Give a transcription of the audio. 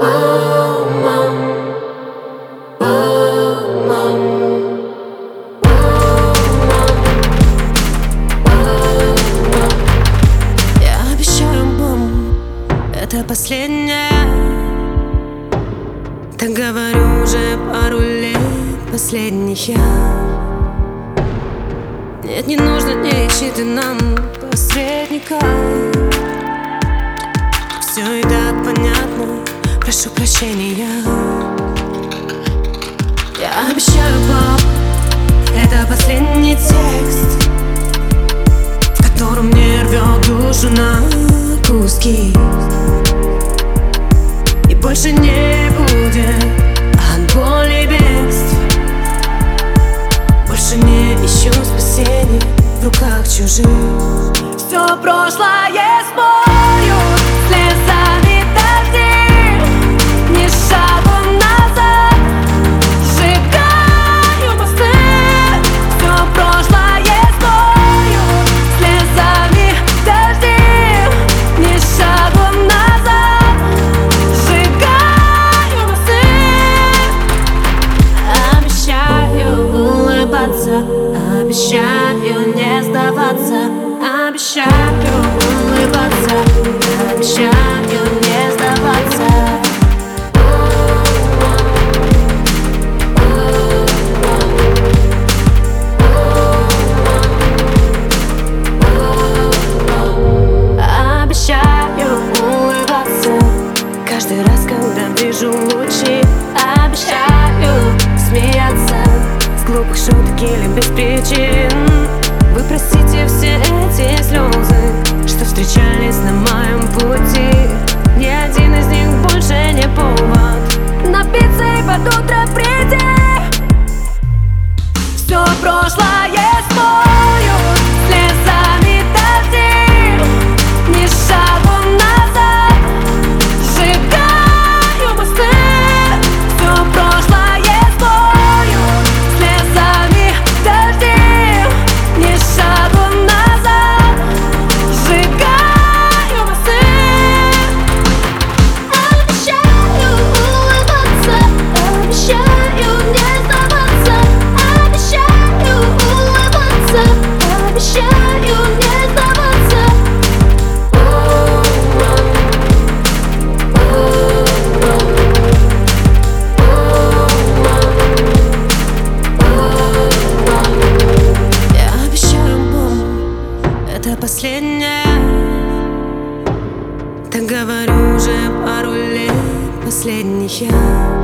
Я обещаю, мам, это последнее. Так говорю уже пару лет последних я. Нет, не нужно, не ищи ты нам посредника. Все и так понятно, прошу прощения. Я обещаю, пап, это последний текст, в котором мне рвет душу на куски. И больше не будет от боли бегств. Больше не ищу спасения в руках чужих. Все прошлое смою слезами дождей. Ни шагу назад, сжигаю мосты. Все прошлое смою слезами дождей. Ни шагу назад, сжигаю мосты. Обещаю улыбаться, обещаю не сдаваться. Обещаю улыбаться, обещаю не сдаваться. Обещаю улыбаться каждый раз, когда вижу лучи. Обещаю смеяться с глупых шуток или без причин. Вы простите все эти слезы, что встречались на моем пути. Ни один из них больше не повод напиться и под утро прийти. Все прошлое смою слезами дождей. Ни шагу назад, сжигаю мосты. Все прошлое смою слезами дождей. Ни шагу назад, сжигаю мосты. Обещаю улыбаться, обещаю не сдаваться. Обещаю улыбаться, обещаю не сдаваться. Я обещаю, мам, это последнее. Так говорю уже пару лет последних я.